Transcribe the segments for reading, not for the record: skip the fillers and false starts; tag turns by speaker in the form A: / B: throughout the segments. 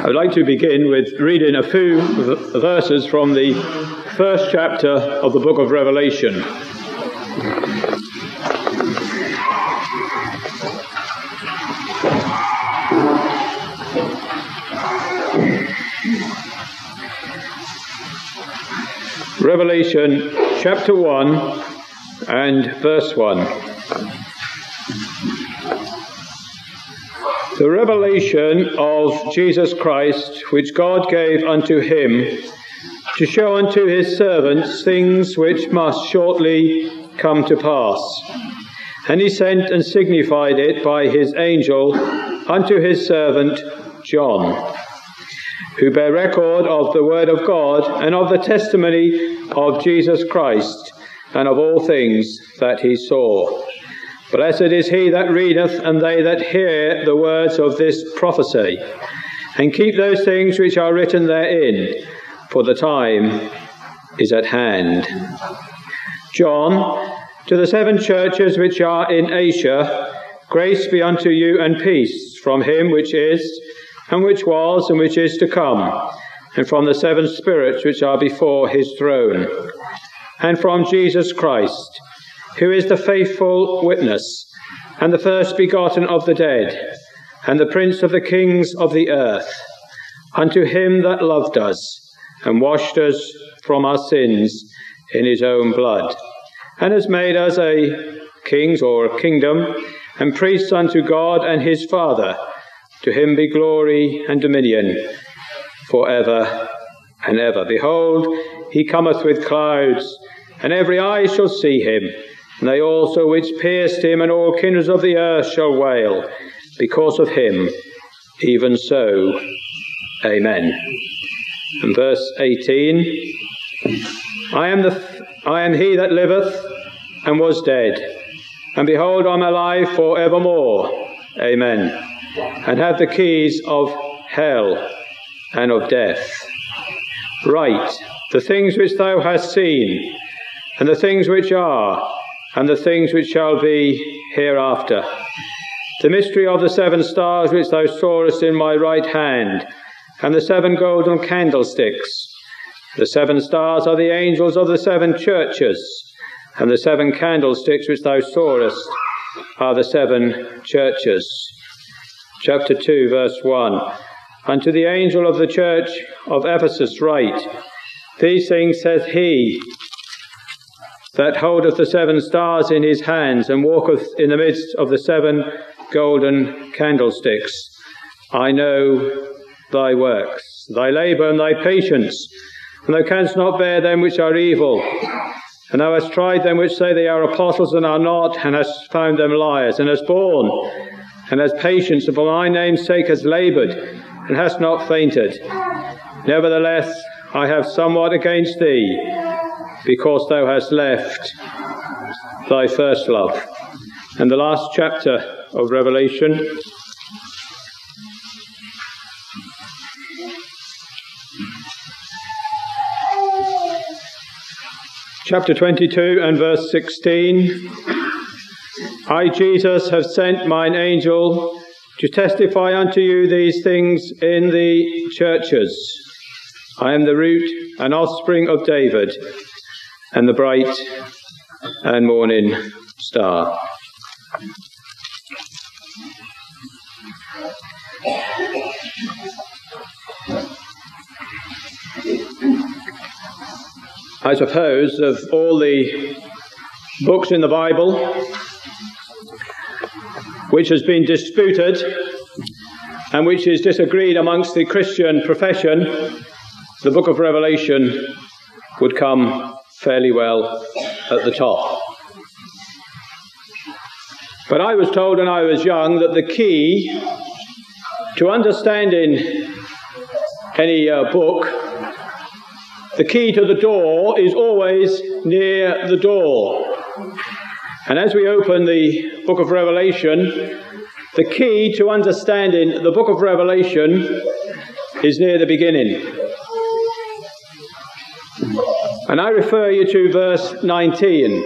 A: I would like to begin with reading a few verses from the first chapter of the book of Revelation. Revelation chapter 1 and verse 1. The revelation of Jesus Christ, which God gave unto him, to show unto his servants things which must shortly come to pass. And he sent and signified it by his angel unto his servant John, who bare record of the word of God and of the testimony of Jesus Christ, and of all things that he saw. Blessed is he that readeth, and they that hear the words of this prophecy, and keep those things which are written therein, for the time is at hand. John, to the 7 churches which are in Asia, grace be unto you and peace from him which is, and which was, and which is to come, and from the 7 spirits which are before his throne, and from Jesus Christ, who is the faithful witness, and the first begotten of the dead, and the prince of the kings of the earth, unto him that loved us, and washed us from our sins in his own blood, and has made us a kings or kingdom, and priests unto God and his Father. To him be glory and dominion for ever and ever. Behold, he cometh with clouds, and every eye shall see him, and they also which pierced him, and all kindreds of the earth shall wail because of him. Even so, amen. And verse 18, I am he that liveth and was dead, and behold, I am alive for evermore. Amen. And have the keys of hell and of death. Write the things which thou hast seen, and the things which are, and the things which shall be hereafter. The mystery of the 7 stars which thou sawest in my right hand, and the 7 golden candlesticks. The 7 stars are the angels of the 7 churches, and the 7 candlesticks which thou sawest are the 7 churches. Chapter 2, verse 1. Unto the angel of the church of Ephesus write, These things saith he that holdeth the 7 stars in his hands, and walketh in the midst of the 7 golden candlesticks. I know thy works, thy labour and thy patience, and thou canst not bear them which are evil. And thou hast tried them which say they are apostles and are not, and hast found them liars, and hast borne, and hast patience, and for my name's sake hast laboured, and hast not fainted. Nevertheless, I have somewhat against thee, because thou hast left thy first love. And the last chapter of Revelation, chapter 22 and verse 16. I, Jesus, have sent mine angel to testify unto you these things in the churches. I am the root and offspring of David, and the bright and morning star. I suppose of all the books in the Bible which has been disputed and which is disagreed amongst the Christian profession, the book of Revelation would come fairly well at the top. But I was told when I was young that the key to understanding any book, the key to the door is always near the door. And as we open the book of Revelation, the key to understanding the book of Revelation is near the beginning. And I refer you to verse 19.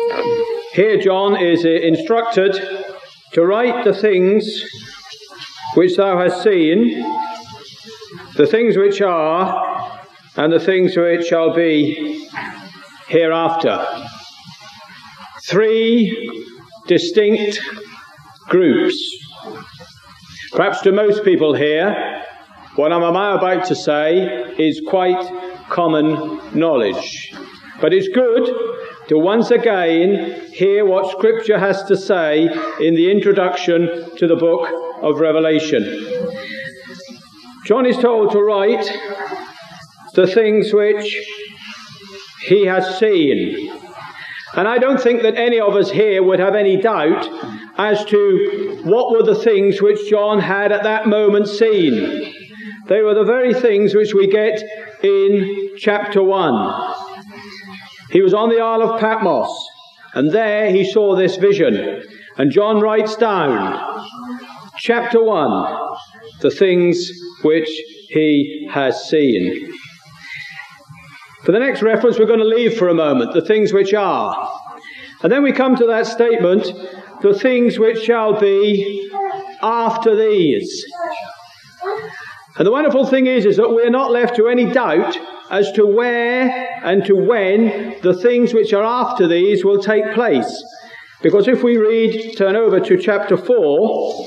A: Here John is instructed to write the things which thou hast seen, the things which are, and the things which shall be hereafter. 3 distinct groups. Perhaps to most people here, what I'm about to say is quite common knowledge. But it's good to once again hear what Scripture has to say in the introduction to the book of Revelation. John is told to write the things which he has seen. And I don't think that any of us here would have any doubt as to what were the things which John had at that moment seen. They were the very things which we get in chapter 1. He was on the Isle of Patmos, and there he saw this vision. And John writes down, chapter 1, the things which he has seen. For the next reference, we're going to leave for a moment, the things which are. And then we come to that statement, the things which shall be after these. And the wonderful thing is that we're not left to any doubt as to where and to when the things which are after these will take place. Because if we turn over to chapter 4,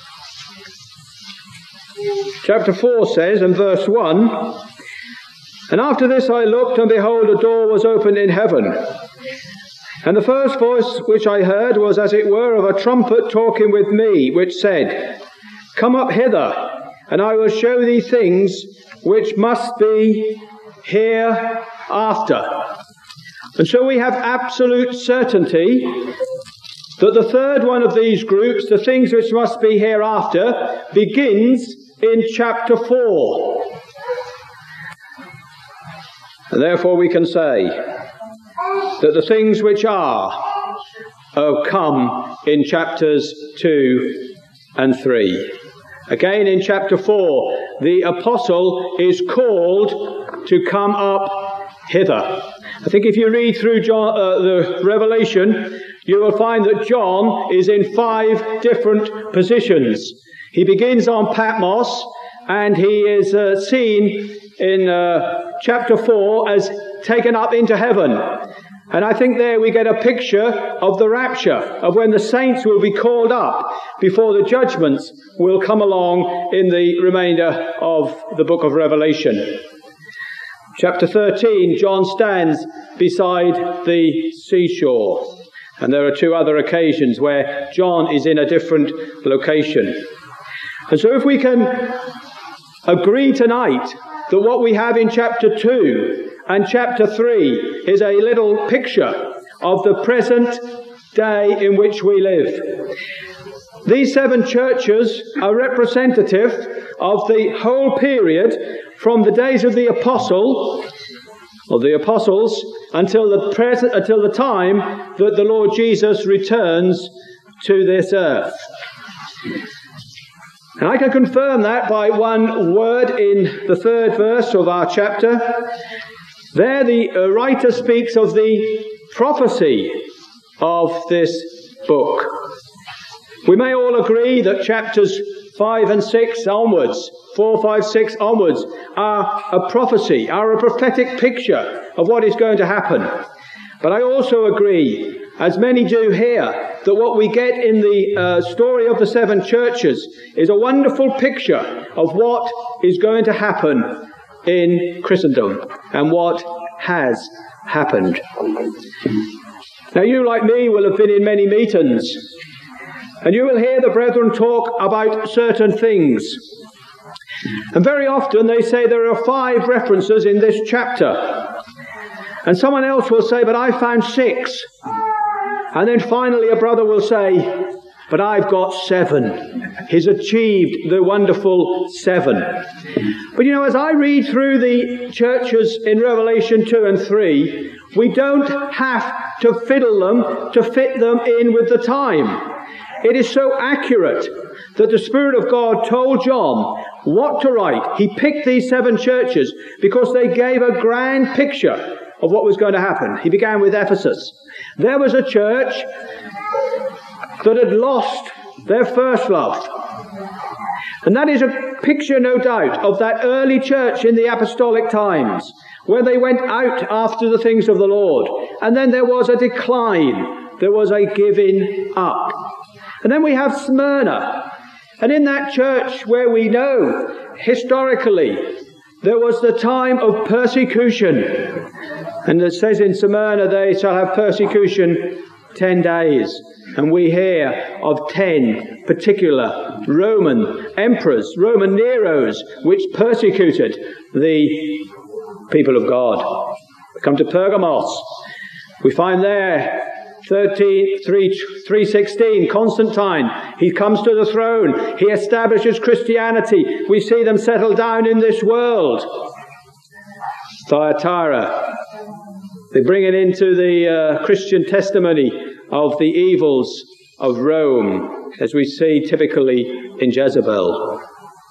A: chapter 4 says in verse 1, "And after this I looked, and behold, a door was opened in heaven. And the first voice which I heard was as it were of a trumpet talking with me, which said, Come up hither, and I will show thee things which must be hereafter." And so we have absolute certainty that the third one of these groups, the things which must be hereafter, begins in chapter 4. And therefore we can say that the things which are come in chapters 2 and 3. Again in chapter 4, the apostle is called to come up hither. I think if you read through the Revelation, you will find that John is in 5 different positions. He begins on Patmos, and he is seen in chapter 4 as taken up into heaven. And I think there we get a picture of the rapture, of when the saints will be called up before the judgments will come along in the remainder of the book of Revelation. Chapter 13, John stands beside the seashore. And there are 2 other occasions where John is in a different location. And so if we can agree tonight that what we have in chapter 2 and chapter 3 is a little picture of the present day in which we live. These 7 churches are representative of the whole period from the days of the apostles until the time that the Lord Jesus returns to this earth. And I can confirm that by one word in the 3rd verse of our chapter. There the writer speaks of the prophecy of this book. We may all agree that chapters 5 and 6 onwards, 4, 5, 6 onwards, are a prophecy, are a prophetic picture of what is going to happen. But I also agree, as many do here, that what we get in the story of the 7 churches is a wonderful picture of what is going to happen in Christendom and what has happened. Now you, like me, will have been in many meetings, and you will hear the brethren talk about certain things. And very often they say there are 5 references in this chapter. And someone else will say, but I found 6. And then finally a brother will say, but I've got 7. He's achieved the wonderful 7. But you know, as I read through the churches in Revelation 2 and 3, we don't have to fiddle them to fit them in with the time. It is so accurate that the Spirit of God told John what to write. He picked these 7 churches because they gave a grand picture of what was going to happen. He began with Ephesus. There was a church that had lost their first love. And that is a picture, no doubt, of that early church in the apostolic times, where they went out after the things of the Lord. And then there was a decline. There was a giving up. And then we have Smyrna. And in that church where we know, historically, there was the time of persecution. And it says in Smyrna, they shall have persecution 10 days. And we hear of 10 particular Roman emperors, Roman Neros, which persecuted the people of God. We come to Pergamos. We find there 316, Constantine. He comes to the throne. He establishes Christianity. We see them settle down in this world. Thyatira. They bring it into the Christian testimony of the evils of Rome, as we see typically in Jezebel.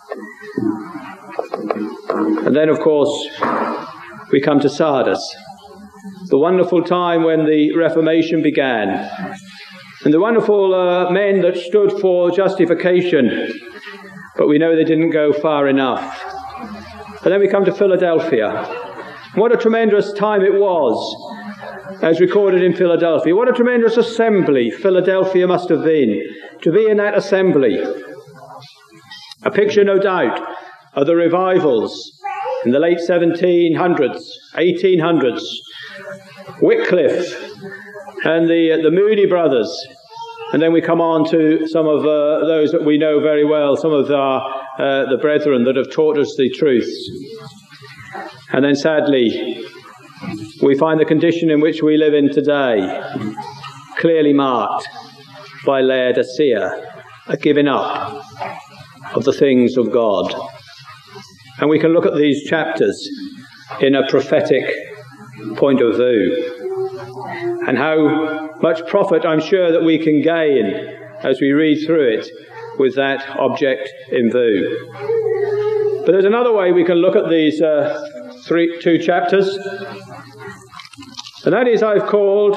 A: And then, of course, we come to Sardis, the wonderful time when the Reformation began, and the wonderful men that stood for justification, but we know they didn't go far enough. And then we come to Philadelphia. What a tremendous time it was, as recorded in Philadelphia. What a tremendous assembly Philadelphia must have been, to be in that assembly. A picture, no doubt, of the revivals in the late 1700s, 1800s. Wycliffe and the Moody brothers. And then we come on to some of those that we know very well, some of the brethren that have taught us the truths. And then sadly, we find the condition in which we live in today clearly marked by Laodicea, a giving up of the things of God. And we can look at these chapters in a prophetic point of view, and how much profit I'm sure that we can gain as we read through it with that object in view. But there's another way we can look at these two chapters, and that is I've called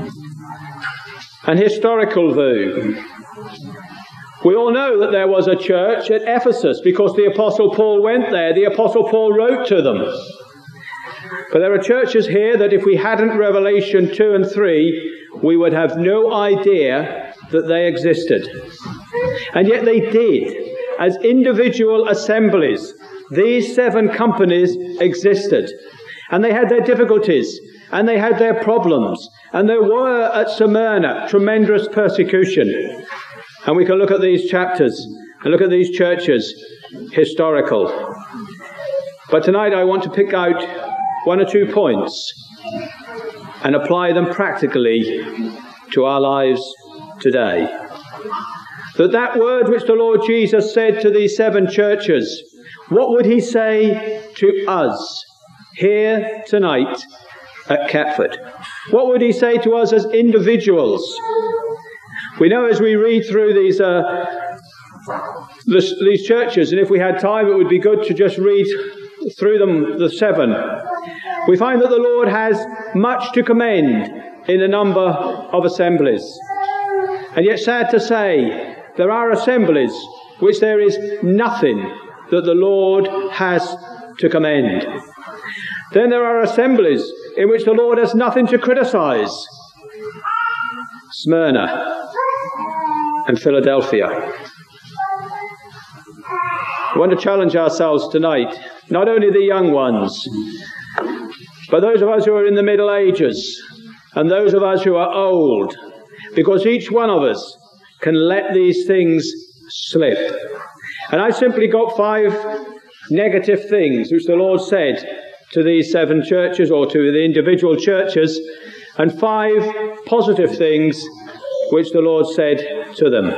A: an historical view. We all know that there was a church at Ephesus because the Apostle Paul went there. The Apostle Paul wrote to them. But there are churches here that if we hadn't Revelation 2 and 3, we would have no idea that they existed. And yet they did. As individual assemblies, these 7 companies existed. And they had their difficulties, and they had their problems. And there were at Smyrna tremendous persecution. And we can look at these chapters and look at these churches, historical. But tonight I want to pick out 1 or 2 points and apply them practically to our lives today. That word which the Lord Jesus said to these 7 churches, what would he say to us here tonight at Catford? What would he say to us as individuals? We know as we read through these churches, and if we had time it would be good to just read through them, the 7. We find that the Lord has much to commend in a number of assemblies. And yet, sad to say, there are assemblies which there is nothing that the Lord has to commend. Then there are assemblies in which the Lord has nothing to criticize. Smyrna and Philadelphia. I want to challenge ourselves tonight, not only the young ones, but those of us who are in the Middle Ages and those of us who are old, because each one of us can let these things slip. And I've simply got 5 negative things which the Lord said to these 7 churches or to the individual churches, and 5 positive things which the Lord said to them.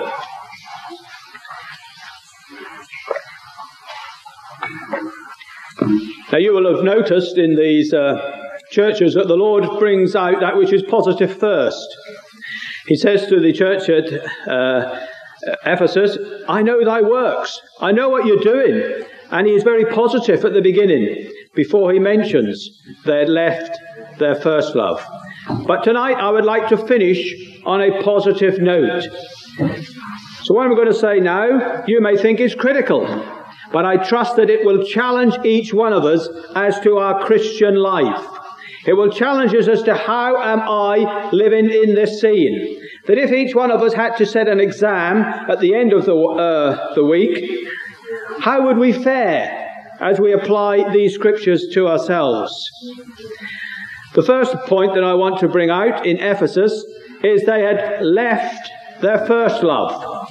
A: Now you will have noticed in these churches that the Lord brings out that which is positive first. He says to the church at Ephesus, I know thy works. I know what you're doing. And he is very positive at the beginning before he mentions they had left their first love. But tonight I would like to finish on a positive note. So what I'm going to say now, you may think is critical, but I trust that it will challenge each one of us as to our Christian life. It will challenge us as to how am I living in this scene. That if each one of us had to set an exam at the end of the week, how would we fare as we apply these scriptures to ourselves? The first point that I want to bring out in Ephesus is they had left their first love.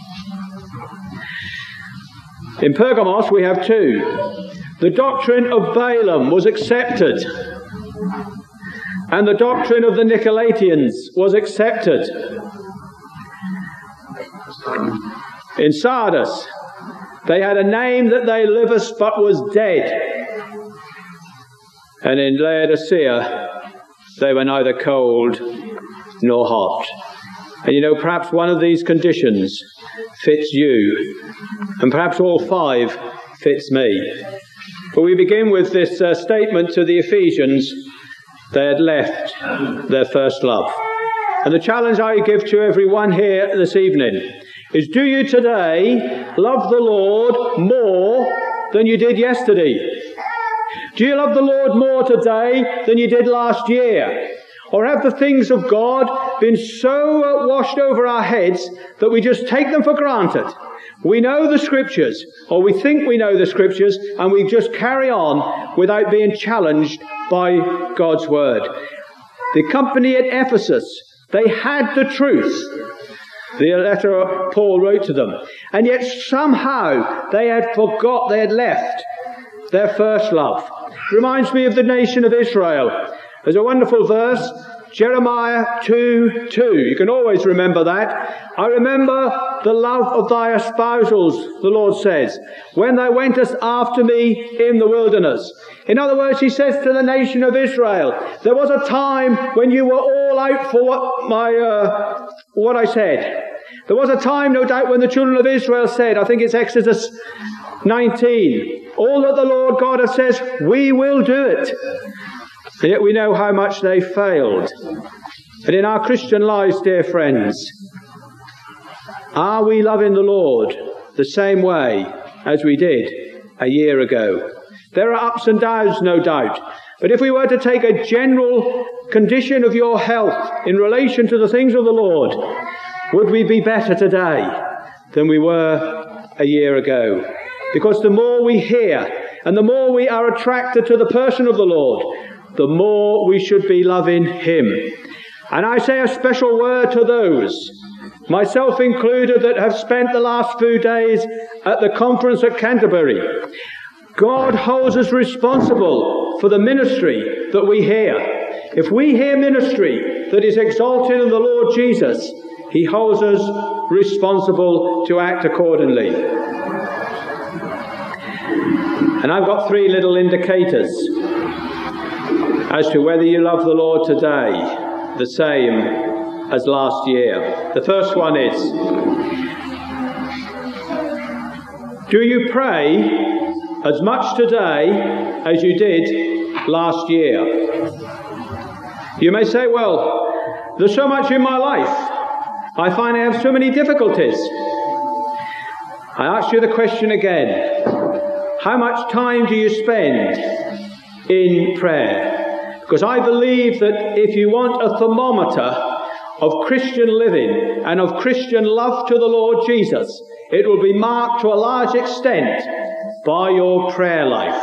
A: In Pergamos we have two. The doctrine of Balaam was accepted, and the doctrine of the Nicolaitans was accepted. In Sardis, they had a name that they lived but was dead. And in Laodicea, they were neither cold nor hot. And you know, perhaps one of these conditions fits you, and perhaps all five fits me. But we begin with this statement to the Ephesians: they had left their first love. And the challenge I give to everyone here this evening is, do you today love the Lord more than you did yesterday? Do you love the Lord more today than you did last year? Or have the things of God been so washed over our heads that we just take them for granted? We know the Scriptures, or we think we know the Scriptures, and we just carry on without being challenged by God's Word. The company at Ephesus, they had the truth. The letter Paul wrote to them. And yet somehow they had left their first love. Reminds me of the nation of Israel. There's a wonderful verse, Jeremiah 2:2. You can always remember that. I remember the love of thy espousals, the Lord says, when thou wentest after me in the wilderness. In other words, he says to the nation of Israel, there was a time when you were all out for what I said. There was a time, no doubt, when the children of Israel said, I think it's Exodus 19, all that the Lord God has says, we will do it. And yet we know how much they failed. And in our Christian lives, dear friends, are we loving the Lord the same way as we did a year ago? There are ups and downs, no doubt. But if we were to take a general condition of your health in relation to the things of the Lord, would we be better today than we were a year ago? Because the more we hear and the more we are attracted to the person of the Lord, the more we should be loving Him. And I say a special word to those, myself included, that have spent the last few days at the conference at Canterbury. God holds us responsible for the ministry that we hear. If we hear ministry that is exalting in the Lord Jesus, He holds us responsible to act accordingly. And I've got three little indicators as to whether you love the Lord today the same as last year. The first one is, do you pray as much today as you did last year? You may say, well, there's so much in my life. I find I have so many difficulties. I ask you the question again. How much time do you spend in prayer? Because I believe that if you want a thermometer of Christian living and of Christian love to the Lord Jesus, it will be marked to a large extent by your prayer life.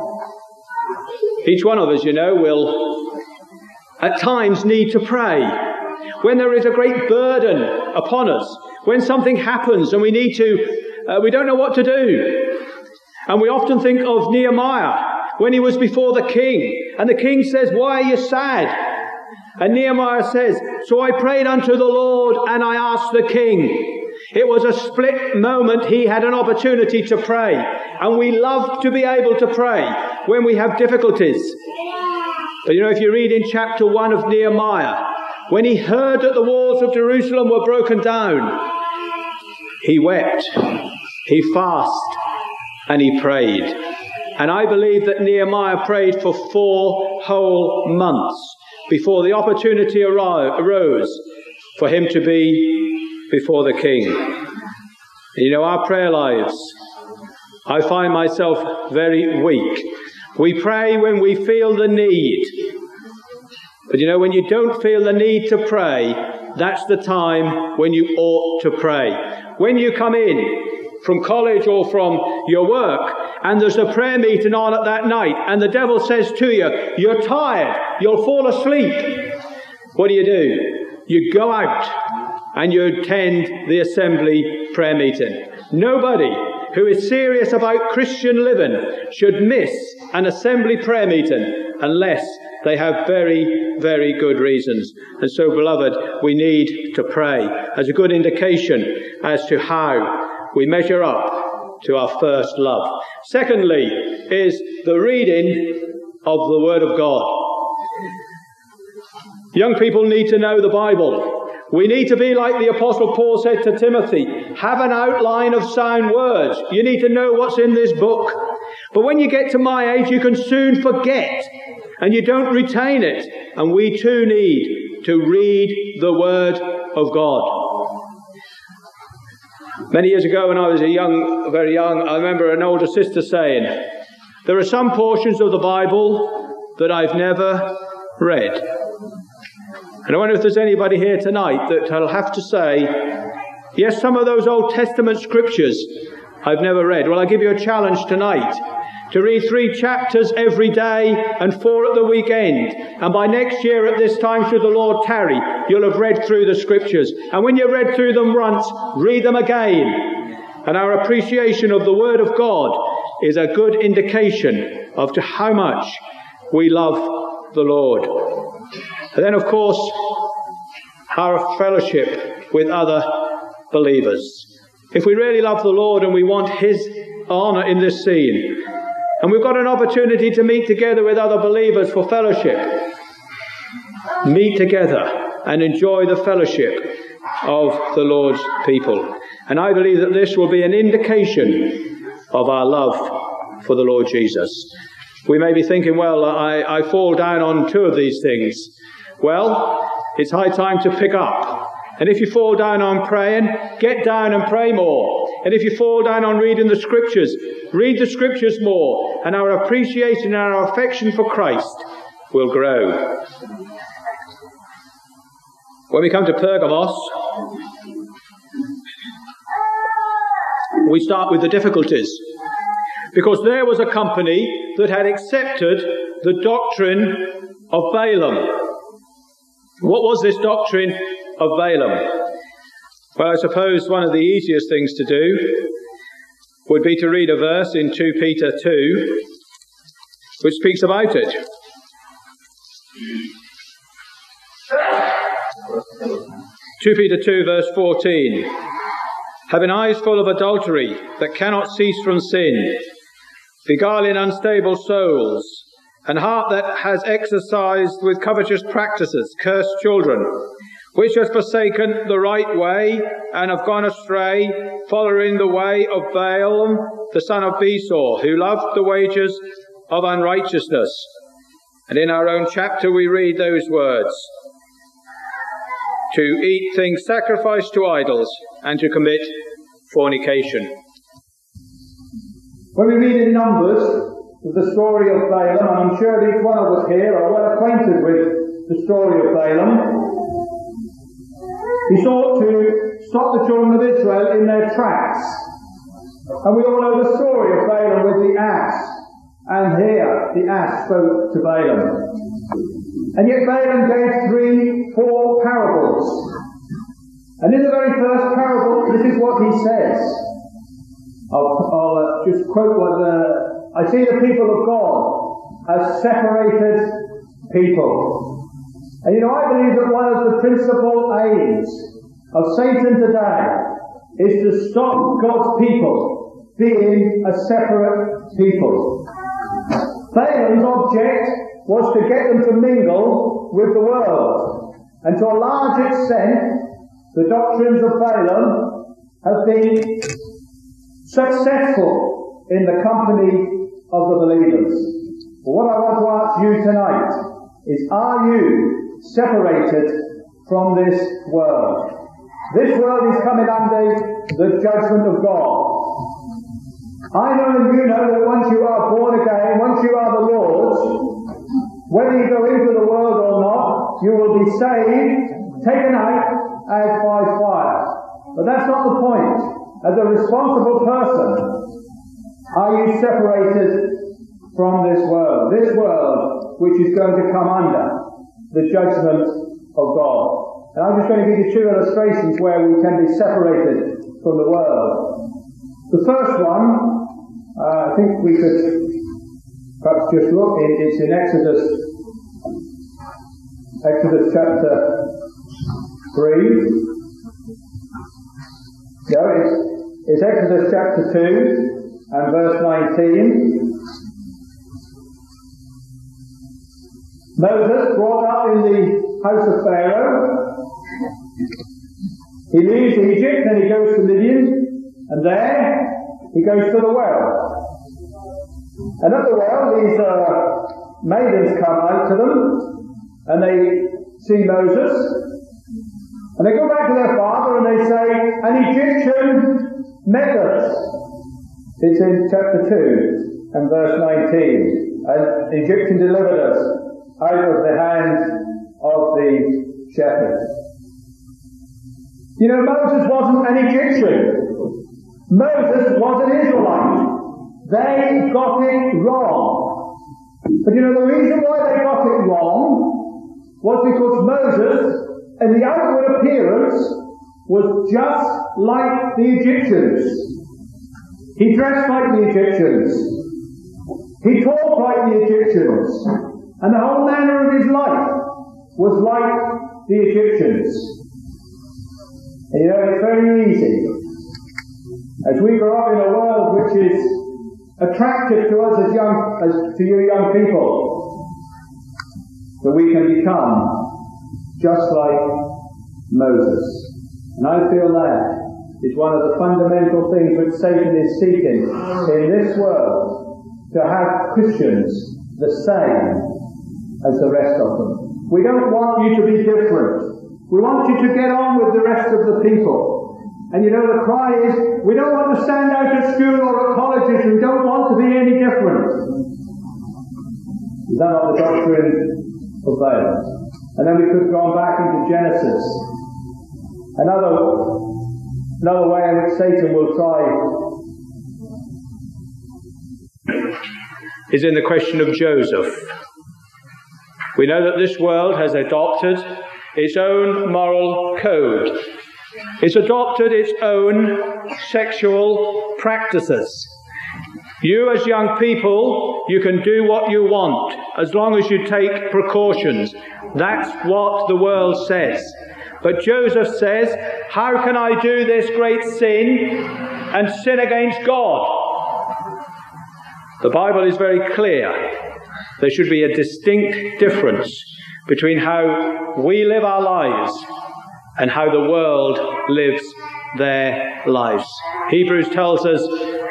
A: Each one of us, you know, will at times need to pray. When there is a great burden upon us, when something happens and we don't know what to do. And we often think of Nehemiah when he was before the king. And the king says, why are you sad? And Nehemiah says, so I prayed unto the Lord and I asked the king. It was a split moment. He had an opportunity to pray. And we love to be able to pray when we have difficulties. But you know, if you read in chapter 1 of Nehemiah, when he heard that the walls of Jerusalem were broken down, he wept, he fasted, and he prayed. And I believe that Nehemiah prayed for 4 whole months before the opportunity arose for him to be before the king. You know, our prayer lives, I find myself very weak. We pray when we feel the need. But you know, when you don't feel the need to pray, that's the time when you ought to pray. When you come in from college or from your work, and there's a prayer meeting on at that night, and the devil says to you, you're tired, you'll fall asleep. What do? You go out and you attend the assembly prayer meeting. Nobody who is serious about Christian living should miss an assembly prayer meeting unless they have very, very good reasons. And so, beloved, we need to pray as a good indication as to how we measure up to our first love. Secondly, is the reading of the Word of God. Young people need to know the Bible. We need to be like the Apostle Paul said to Timothy, have an outline of sound words. You need to know what's in this book. But when you get to my age, you can soon forget, and you don't retain it. And we too need to read the Word of God. Many years ago when I was very young, I remember an older sister saying, there are some portions of the Bible that I've never read. And I wonder if there's anybody here tonight that will have to say, yes, some of those Old Testament scriptures I've never read. Well, I give you a challenge tonight to read 3 chapters every day and 4 at the weekend. And by next year at this time, should the Lord tarry, you'll have read through the scriptures. And when you've read through them once, read them again. And our appreciation of the Word of God is a good indication of to how much we love the Lord. And then, of course, our fellowship with other believers. If we really love the Lord and we want His honour in this scene, and we've got an opportunity to meet together with other believers for fellowship, meet together and enjoy the fellowship of the Lord's people. And I believe that this will be an indication of our love for the Lord Jesus. We may be thinking, well, I fall down on 2 of these things. Well, it's high time to pick up. And if you fall down on praying, get down and pray more. And if you fall down on reading the scriptures, read the scriptures more. And our appreciation and our affection for Christ will grow. When we come to Pergamos, we start with the difficulties. Because there was a company that had accepted the doctrine of Balaam. What was this doctrine of Balaam? Well, I suppose one of the easiest things to do would be to read a verse in 2 Peter 2, which speaks about it. 2 Peter 2, verse 14. Having eyes full of adultery that cannot cease from sin, beguiling unstable souls, and heart that has exercised with covetous practices, cursed children, which has forsaken the right way and have gone astray, following the way of Balaam, the son of Besor, who loved the wages of unrighteousness. And in our own chapter we read those words, to eat things sacrificed to idols and to commit fornication. When we read in Numbers the story of Balaam, and I'm sure each one of us here are well acquainted with the story of Balaam, he sought to stop the children of Israel in their tracks. And we all know the story of Balaam with the ass. And here the ass spoke to Balaam. And yet Balaam gave 4 parables. And in the very first parable, this is what he says. I'll just quote what I see the people of God as separated people. And you know, I believe that one of the principal aims of Satan today is to stop God's people being a separate people. Balaam's object was to get them to mingle with the world. And to a large extent, the doctrines of Balaam have been successful in the company of the believers. But what I want to ask you tonight is, are you separated from this world?
B: This world is coming under the judgment of God. I know and you know that once you are born again, once you are the Lord's, whether you go into the world or not, you will be saved, taken out as by fire. But that's not the point. As a responsible person, are you separated from this world which is going to come under the judgment of God? And I'm just going to give you two illustrations where we can be separated from the world. The first one, I think we could perhaps just look, it's in Exodus chapter 3. No, it's Exodus chapter 2 and verse 19. Moses, brought up in the house of Pharaoh, he leaves Egypt and he goes to Midian, and there he goes to the well. And at the well, these maidens come out to them, and they see Moses, and they go back to their father and they say, an Egyptian met us. It's in chapter 2 and verse 19. An Egyptian delivered us out of the hand of the shepherds. You know, Moses wasn't an Egyptian. Moses was an Israelite. They got it wrong. But you know, the reason why they got it wrong was because Moses, in the outward appearance, was just like the Egyptians. He dressed like the Egyptians. He talked like the Egyptians. And the whole manner of his life was like the Egyptians. And you know, it's very easy, as we grow up in a world which is attractive to us to you young people, that we can become just like Moses. And I feel that is one of the fundamental things which Satan is seeking in this world, to have Christians the same as the rest of them. We don't want you to be different. We want you to get on with the rest of the people. And you know, the cry is, we don't want to stand out at school or at colleges. We don't want to be any different. Is that not the doctrine of Balaam? And then we could go back into Genesis. Another way in which Satan will try
A: is in the question of Joseph. We know that this world has adopted its own moral code. It's adopted its own sexual practices. You as young people, you can do what you want as long as you take precautions. That's what the world says. But Joseph says, how can I do this great sin and sin against God? The Bible is very clear. There should be a distinct difference between how we live our lives and how the world lives their lives. Hebrews tells us,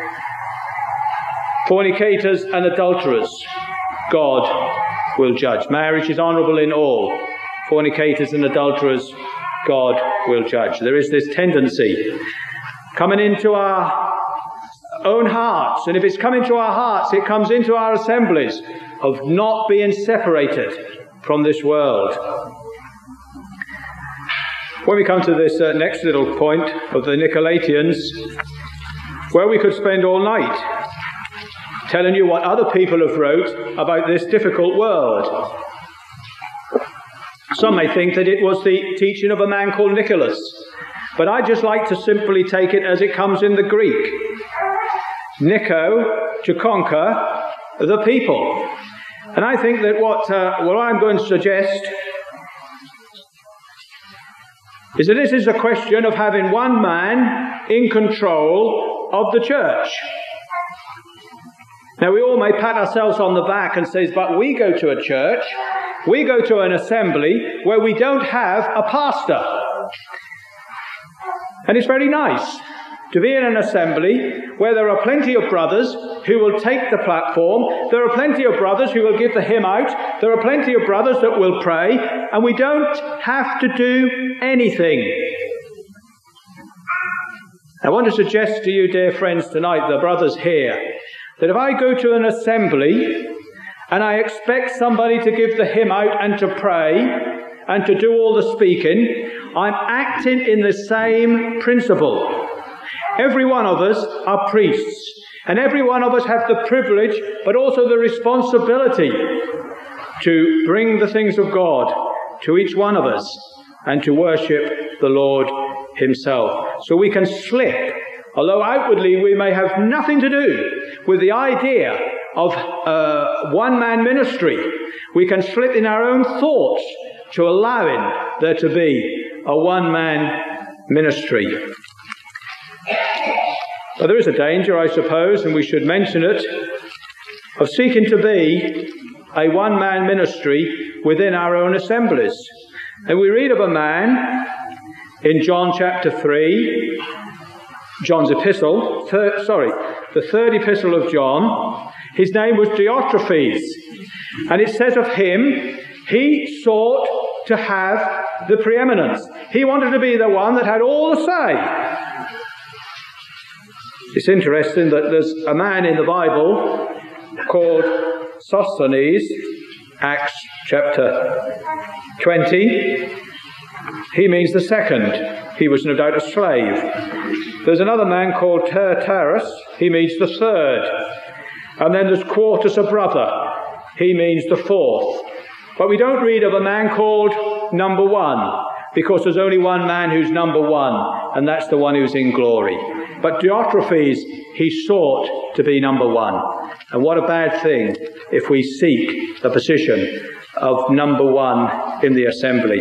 A: fornicators and adulterers, God will judge. Marriage is honourable in all. Fornicators and adulterers, God will judge. There is this tendency coming into our own hearts, and if it's come into our hearts, it comes into our assemblies, of not being separated from this world. When we come to this next little point of the Nicolaitans, where we could spend all night telling you what other people have wrote about this difficult world. Some may think that it was the teaching of a man called Nicholas, but I'd just like to simply take it as it comes in the Greek. Nico, to conquer the people. And I think that what I'm going to suggest is that this is a question of having one man in control of the church. Now, we all may pat ourselves on the back and say, but we go to a church, we go to an assembly where we don't have a pastor. And it's very nice to be in an assembly where there are plenty of brothers who will take the platform, there are plenty of brothers who will give the hymn out, there are plenty of brothers that will pray, and we don't have to do anything. I want to suggest to you, dear friends, tonight, the brothers here, that if I go to an assembly and I expect somebody to give the hymn out and to pray and to do all the speaking, I'm acting in the same principle. Every one of us are priests, and every one of us have the privilege, but also the responsibility to bring the things of God to each one of us and to worship the Lord himself. So we can slip, although outwardly we may have nothing to do with the idea of one-man ministry, we can slip in our own thoughts to allowing there to be a one-man ministry. But there is a danger, I suppose, and we should mention it, of seeking to be a one-man ministry within our own assemblies. And we read of a man in John chapter 3, John's epistle, the third epistle of John. His name was Diotrephes. And it says of him, he sought to have the preeminence. He wanted to be the one that had all the say. It's interesting that there's a man in the Bible called Sosthenes, Acts chapter 20. He means the second. He was no doubt a slave. There's another man called Tertius. He means the third. And then there's Quartus, a brother. He means the fourth. But we don't read of a man called number one, because there's only one man who's number one, and that's the one who's in glory. But Diotrephes, he sought to be number one. And what a bad thing if we seek the position of number one in the assembly.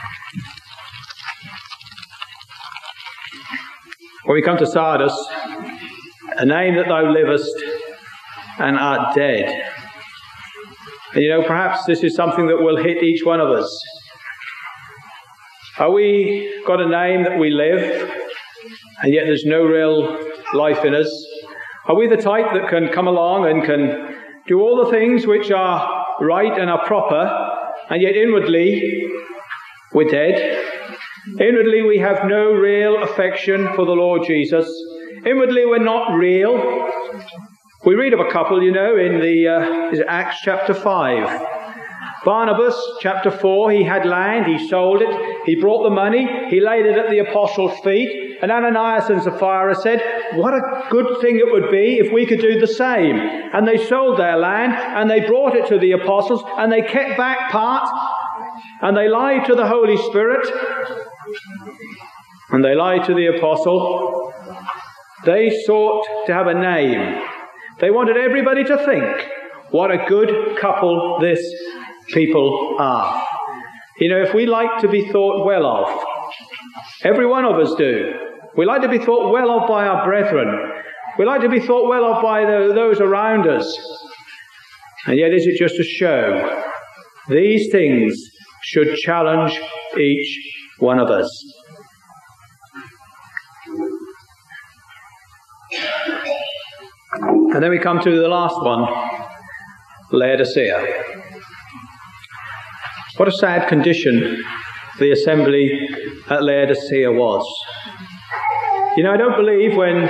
A: When we come to Sardis, a name that thou livest and art dead. And perhaps this is something that will hit each one of us. Are we got a name that we live, and yet there's no real life in us? Are we the type that can come along and can do all the things which are right and are proper, and yet inwardly we're dead? Inwardly we have no real affection for the Lord Jesus. Inwardly we're not real. We read of a couple, in the Acts chapter 5. Barnabas, chapter 4, he had land, he sold it, he brought the money, he laid it at the apostles' feet, and Ananias and Sapphira said, what a good thing it would be if we could do the same. And they sold their land, and they brought it to the apostles, and they kept back part, and they lied to the Holy Spirit, and they lied to the apostle. They sought to have a name. They wanted everybody to think, what a good couple this people are. If we like to be thought well of, every one of us do. We like to be thought well of by our brethren. We like to be thought well of by those around us. And yet is it just a show? These things should challenge each one of us. And then we come to the last one, Laodicea. What a sad condition the assembly at Laodicea was. I don't believe when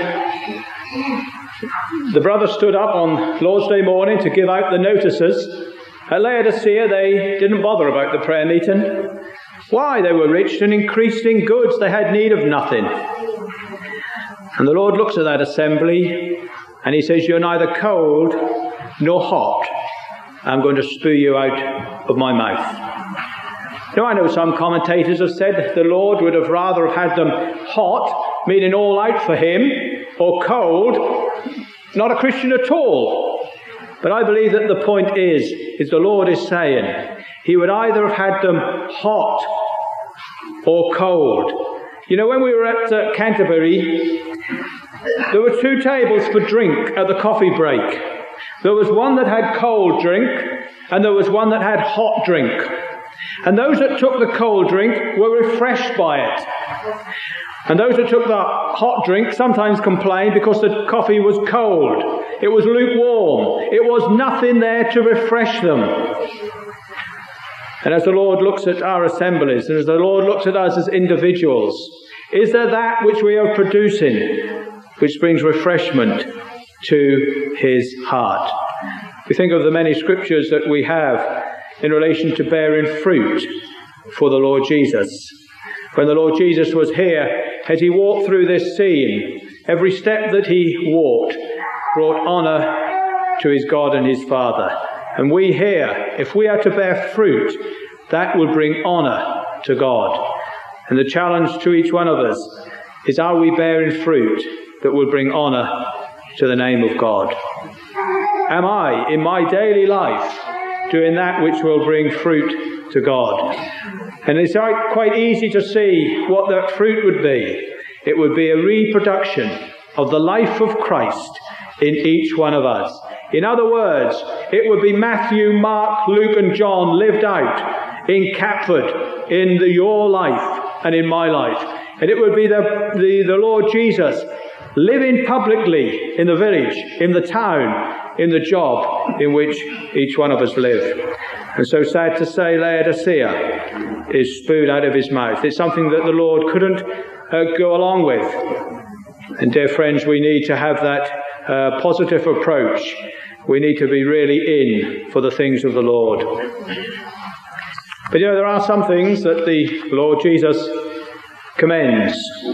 A: the brothers stood up on Lord's Day morning to give out the notices, at Laodicea they didn't bother about the prayer meeting. Why? They were rich and increased in goods. They had need of nothing. And the Lord looks at that assembly and he says, you're neither cold nor hot. I'm going to spew you out of my mouth. I know some commentators have said the Lord would have rather have had them hot, meaning all out for him, or cold, not a Christian at all. But I believe that the point is the Lord is saying he would either have had them hot or cold. When we were at Canterbury, there were two tables for drink at the coffee break. There was one that had cold drink, and there was one that had hot drink. And those that took the cold drink were refreshed by it. And those that took the hot drink sometimes complained because the coffee was cold. It was lukewarm. It was nothing there to refresh them. And as the Lord looks at our assemblies, and as the Lord looks at us as individuals, Is there that which we are producing which brings refreshment to his heart? We think of the many scriptures that we have in relation to bearing fruit for the Lord Jesus. When the Lord Jesus was here, as he walked through this scene, every step that he walked brought honour to his God and his Father. And we here, if we are to bear fruit, that will bring honour to God. And the challenge to each one of us is, are we bearing fruit that will bring honour to the name of God? Am I, in my daily life, doing that which will bring fruit to God? And it's quite easy to see what that fruit would be. It would be a reproduction of the life of Christ in each one of us. In other words, it would be Matthew, Mark, Luke and John lived out in Catford, in your life and in my life. And it would be the Lord Jesus living publicly in the village, in the town, in the job in which each one of us live. And so sad to say, Laodicea is spewed out of his mouth. It's something that the Lord couldn't go along with. And dear friends, we need to have that positive approach. We need to be really in for the things of the Lord. But there are some things that the Lord Jesus commends.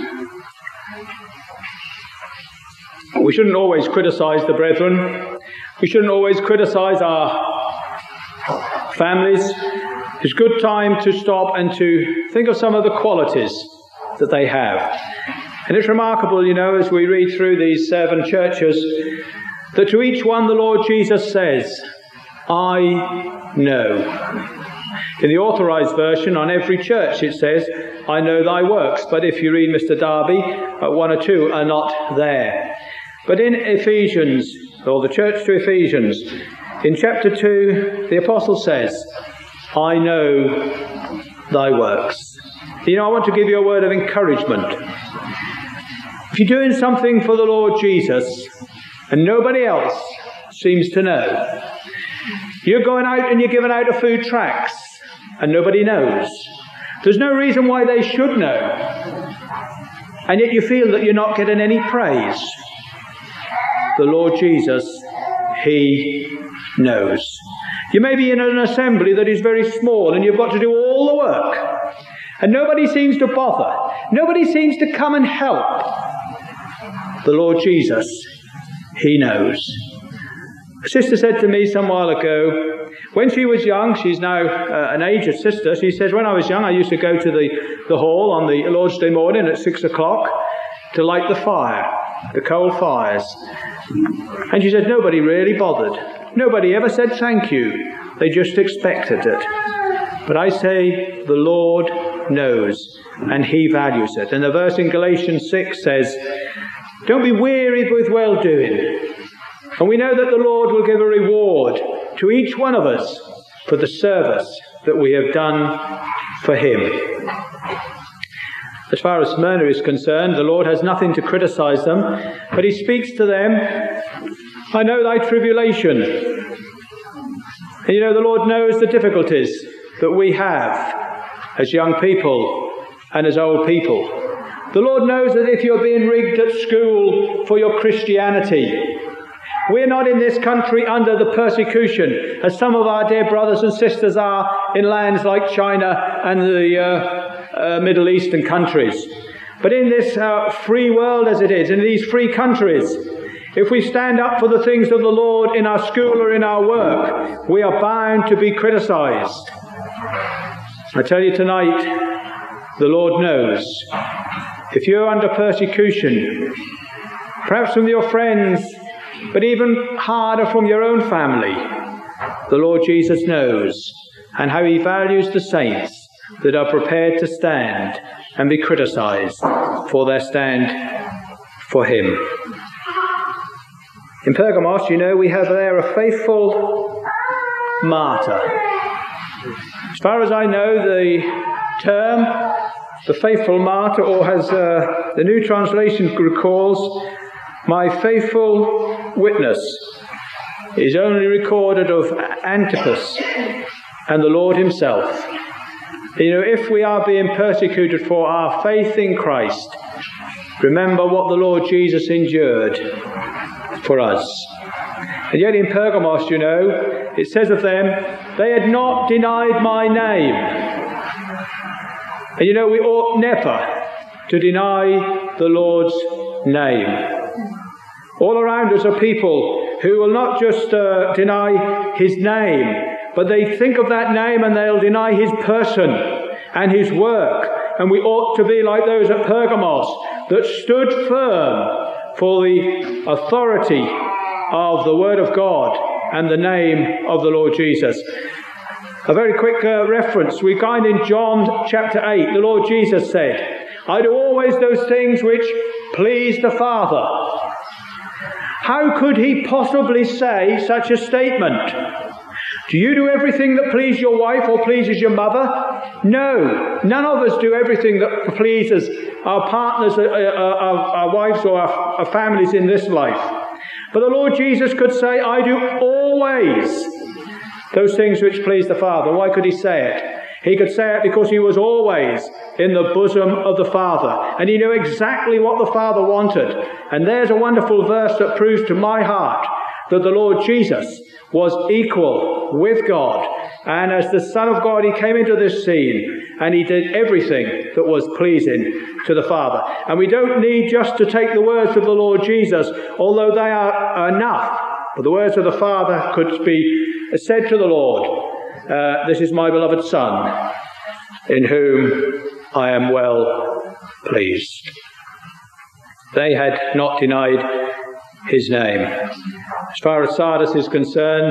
A: We shouldn't always criticise the brethren. We shouldn't always criticise our families. It's a good time to stop and to think of some of the qualities that they have. And it's remarkable, as we read through these 7 churches, that to each one the Lord Jesus says, I know. In the Authorised Version, on every church it says, I know thy works. But if you read Mr. Darby, 1 or 2 are not there. But in Ephesians, or the church to Ephesians, in chapter 2, the apostle says, I know thy works. I want to give you a word of encouragement. If you're doing something for the Lord Jesus and nobody else seems to know, you're going out and you're giving out a food tracts and nobody knows. There's no reason why they should know. And yet you feel that you're not getting any praise. The Lord Jesus, he knows. You may be in an assembly that is very small and you've got to do all the work. And nobody seems to bother. Nobody seems to come and help. The Lord Jesus, he knows. A sister said to me some while ago, when she was young, she's now an aged sister, she says, when I was young I used to go to the hall on the Lord's Day morning at 6 o'clock to light the fire, the coal fires. And she said nobody really bothered. Nobody ever said thank you. They just expected it. But I say the Lord knows and he values it. And the verse in Galatians 6 says, don't be weary with well-doing. And we know that the Lord will give a reward to each one of us for the service that we have done for him. As far as Smyrna is concerned, the Lord has nothing to criticize them, but he speaks to them, I know thy tribulation. And the Lord knows the difficulties that we have as young people and as old people. The Lord knows that if you're being rigged at school for your Christianity, we're not in this country under the persecution as some of our dear brothers and sisters are in lands like China and the Middle Eastern countries. But in this free world as it is, in these free countries, if we stand up for the things of the Lord in our school or in our work, we are bound to be criticised. I tell you tonight, the Lord knows. If you're under persecution, perhaps from your friends, but even harder from your own family, the Lord Jesus knows, and how he values the saints that are prepared to stand and be criticised for their stand for him. In Pergamos, we have there a faithful martyr. As far as I know, the term, the faithful martyr, or as the New Translation recalls, my faithful witness, is only recorded of Antipas and the Lord himself. If we are being persecuted for our faith in Christ, remember what the Lord Jesus endured for us. And yet in Pergamos, it says of them, they had not denied my name. And we ought never to deny the Lord's name. All around us are people who will not just deny his name, but they think of that name and they'll deny his person and his work. And we ought to be like those at Pergamos that stood firm for the authority of the Word of God and the name of the Lord Jesus. A very quick reference. We find in John chapter 8, the Lord Jesus said, I do always those things which please the Father. How could he possibly say such a statement? Do you do everything that pleases your wife or pleases your mother? No, none of us do everything that pleases our partners, our wives or our families in this life. But the Lord Jesus could say, I do always those things which please the Father. Why could he say it? He could say it because he was always in the bosom of the Father. And he knew exactly what the Father wanted. And there's a wonderful verse that proves to my heart that the Lord Jesus was equal with God. And as the Son of God, he came into this scene and he did everything that was pleasing to the Father. And we don't need just to take the words of the Lord Jesus, although they are enough. But the words of the Father could be said to the Lord, this is my beloved Son, in whom I am well pleased. They had not denied his name. As far as Sardis is concerned,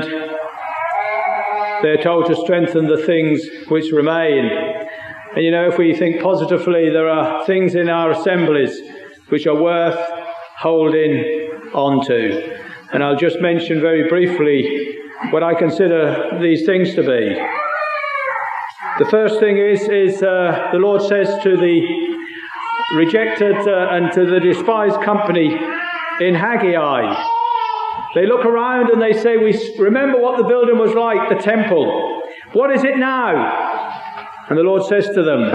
A: they're told to strengthen the things which remain. And if we think positively, there are things in our assemblies which are worth holding on to. And I'll just mention very briefly what I consider these things to be. The first thing is the Lord says to the rejected and to the despised company in Haggai, they look around and they say, we remember what the building was like, the temple. What is it now? And the Lord says to them,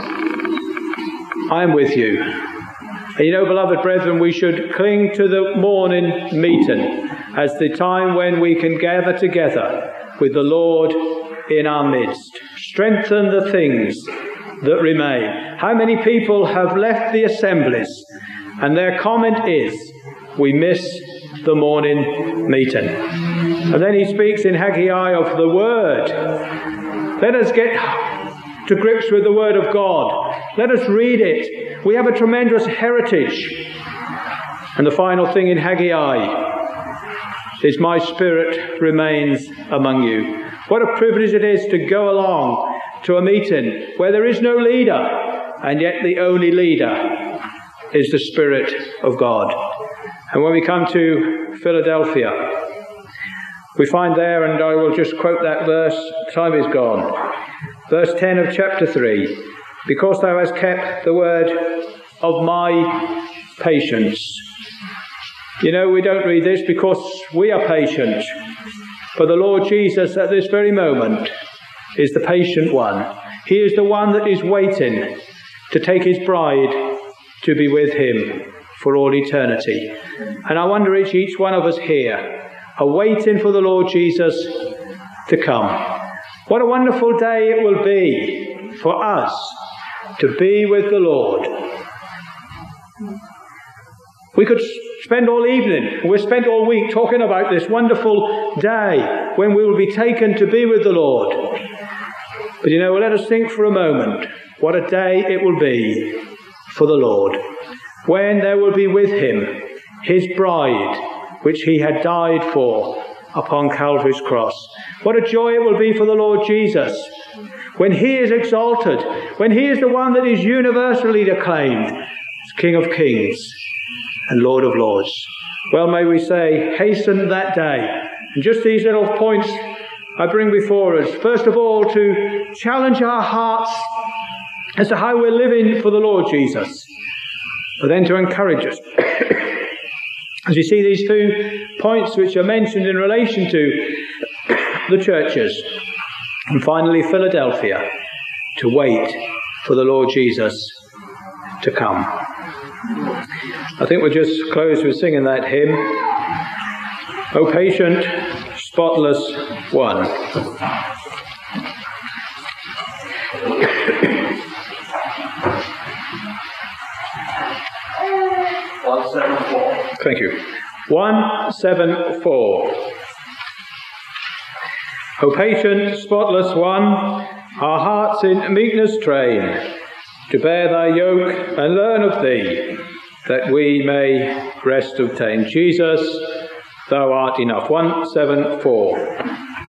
A: I am with you. And beloved brethren, we should cling to the morning meeting as the time when we can gather together with the Lord in our midst. Strengthen the things that remain. How many people have left the assemblies and their comment is, we miss the morning meeting. And then he speaks in Haggai of the Word. Let us get to grips with the Word of God. Let us read it. We have a tremendous heritage. And the final thing in Haggai is, my Spirit remains among you. What a privilege it is to go along to a meeting where there is no leader, and yet the only leader is the Spirit of God. And when we come to Philadelphia, we find there, and I will just quote that verse, time is gone. Verse 10 of chapter 3, because thou hast kept the word of my patience. We don't read this because we are patient. But the Lord Jesus at this very moment is the patient one. He is the one that is waiting to take his bride to be with him for all eternity. And I wonder if each one of us here are waiting for the Lord Jesus to come. What a wonderful day it will be for us to be with the Lord. We could spend all evening, we've spent all week talking about this wonderful day when we will be taken to be with the Lord. But let us think for a moment what a day it will be for the Lord, when there will be with him his bride, which he had died for upon Calvary's cross. What a joy it will be for the Lord Jesus when he is exalted, when he is the one that is universally acclaimed as King of Kings and Lord of Lords. Well, may we say, hasten that day. And just these little points I bring before us. First of all, to challenge our hearts as to how we're living for the Lord Jesus. But then to encourage us. As we see these two points which are mentioned in relation to the churches. And finally, Philadelphia. to wait for the Lord Jesus to come. I think we'll just close with singing that hymn, O patient, spotless one.
B: 174.
A: Thank you. 174. O patient, spotless one, our hearts in meekness train, to bear thy yoke and learn of thee, that we may rest obtain. Jesus, thou art enough. 174.